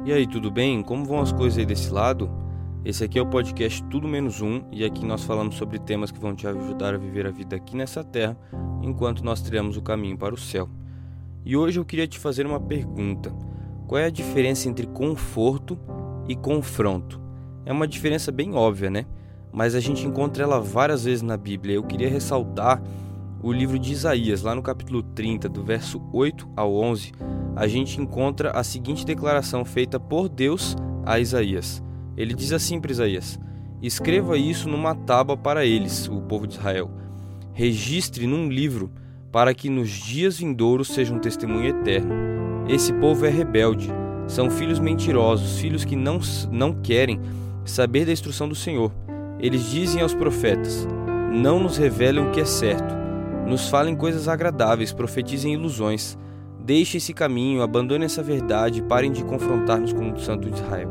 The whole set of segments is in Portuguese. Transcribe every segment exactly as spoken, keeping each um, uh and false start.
E aí, tudo bem? Como vão as coisas aí desse lado? Esse aqui é o podcast Tudo Menos Um, e aqui nós falamos sobre temas que vão te ajudar a viver a vida aqui nessa terra, enquanto nós trilhamos o caminho para o céu. E hoje eu queria te fazer uma pergunta. Qual é a diferença entre conforto e confronto? É uma diferença bem óbvia, né? Mas a gente encontra ela várias vezes na Bíblia. Eu queria ressaltar o livro de Isaías, lá no capítulo trinta, do verso oito ao onze, a gente encontra a seguinte declaração feita por Deus a Isaías. Ele diz assim para Isaías: escreva isso numa tábua para eles, o povo de Israel. Registre num livro, para que nos dias vindouros seja um testemunho eterno. Esse povo é rebelde, são filhos mentirosos, filhos que não, não querem saber da instrução do Senhor. Eles dizem aos profetas: não nos revelem o que é certo, nos falem coisas agradáveis, profetizem ilusões. Deixem esse caminho, abandonem essa verdade e parem de confrontar-nos com o Santo de Israel.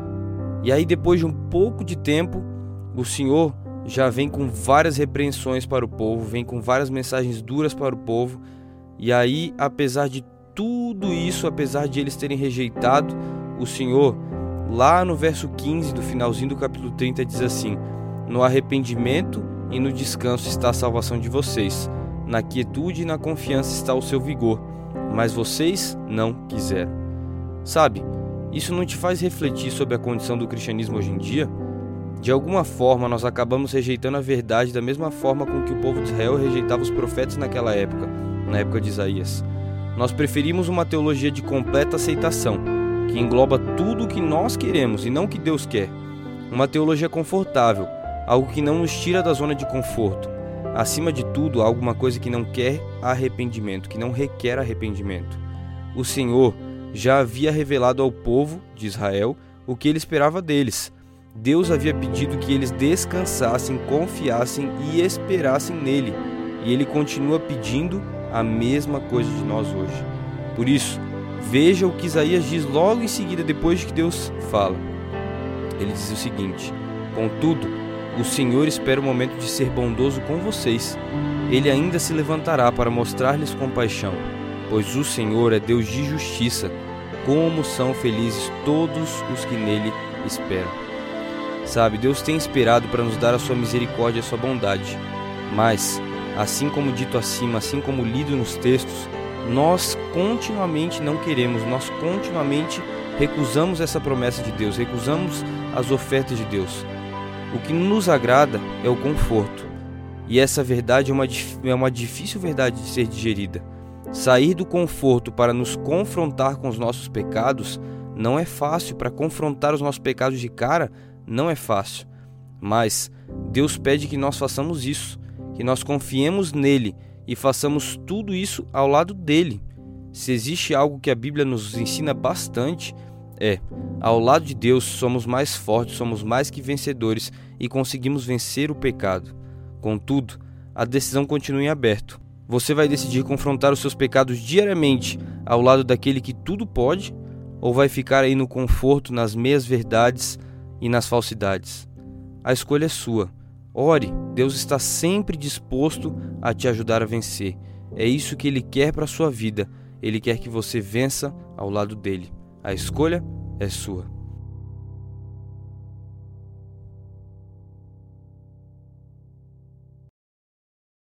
E aí, depois de um pouco de tempo, o Senhor já vem com várias repreensões para o povo, vem com várias mensagens duras para o povo. E aí, apesar de tudo isso, apesar de eles terem rejeitado, o Senhor, lá no verso quinze do finalzinho do capítulo trinta, diz assim: no arrependimento e no descanso está a salvação de vocês, na quietude e na confiança está o seu vigor, mas vocês não quiseram. Sabe, isso não te faz refletir sobre a condição do cristianismo hoje em dia? De alguma forma, nós acabamos rejeitando a verdade da mesma forma com que o povo de Israel rejeitava os profetas naquela época, na época de Isaías. Nós preferimos uma teologia de completa aceitação, que engloba tudo o que nós queremos e não o que Deus quer. Uma teologia confortável, algo que não nos tira da zona de conforto. Acima de tudo, alguma coisa que não quer arrependimento, que não requer arrependimento. O Senhor já havia revelado ao povo de Israel o que ele esperava deles. Deus havia pedido que eles descansassem, confiassem e esperassem nele. E ele continua pedindo a mesma coisa de nós hoje. Por isso, veja o que Isaías diz logo em seguida, depois de que Deus fala. Ele diz o seguinte: contudo, o Senhor espera o momento de ser bondoso com vocês. Ele ainda se levantará para mostrar-lhes compaixão, pois o Senhor é Deus de justiça. Como são felizes todos os que nele esperam. Sabe, Deus tem esperado para nos dar a sua misericórdia e a sua bondade. Mas, assim como dito acima, assim como lido nos textos, nós continuamente não queremos, nós continuamente recusamos essa promessa de Deus, recusamos as ofertas de Deus. O que nos agrada é o conforto, e essa verdade é uma, é uma difícil verdade de ser digerida. Sair do conforto para nos confrontar com os nossos pecados não é fácil. Para confrontar os nossos pecados de cara não é fácil, mas Deus pede que nós façamos isso, que nós confiemos nele e façamos tudo isso ao lado dele. Se existe algo que a Bíblia nos ensina bastante, é: ao lado de Deus somos mais fortes, somos mais que vencedores e conseguimos vencer o pecado. Contudo, a decisão continua em aberto. Você vai decidir confrontar os seus pecados diariamente ao lado daquele que tudo pode, ou vai ficar aí no conforto, nas meias-verdades e nas falsidades? A escolha é sua. Ore, Deus está sempre disposto a te ajudar a vencer. É isso que Ele quer para a sua vida. Ele quer que você vença ao lado dele. A escolha é sua.